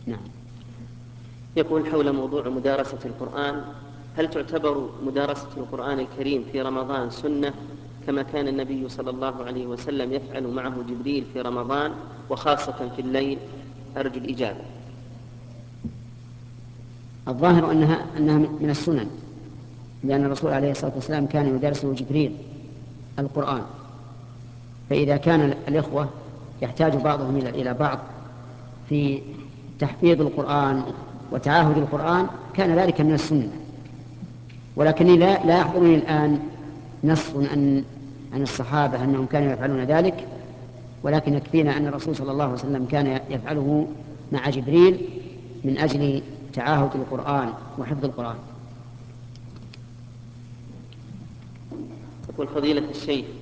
نعم. يقول حول موضوع مدارسة القرآن: هل تعتبر مدارسة القرآن الكريم في رمضان سنة كما كان النبي صلى الله عليه وسلم يفعل معه جبريل في رمضان وخاصة في الليل؟ أرجو الإجابة. الظاهر أنها من السنن، لأن الرسول عليه الصلاة والسلام كان يدرسه جبريل القرآن، فإذا كان الإخوة يحتاج بعضهم إلى بعض في تحفيظ القرآن وتعاهد القرآن كان ذلك من السنة. ولكني لا يحضرني الآن نص عن الصحابة أنهم كانوا يفعلون ذلك، ولكن يكفينا أن الرسول صلى الله عليه وسلم كان يفعله مع جبريل من أجل تعاهد القرآن وحفظ القرآن. يقول فضيلة الشيخ: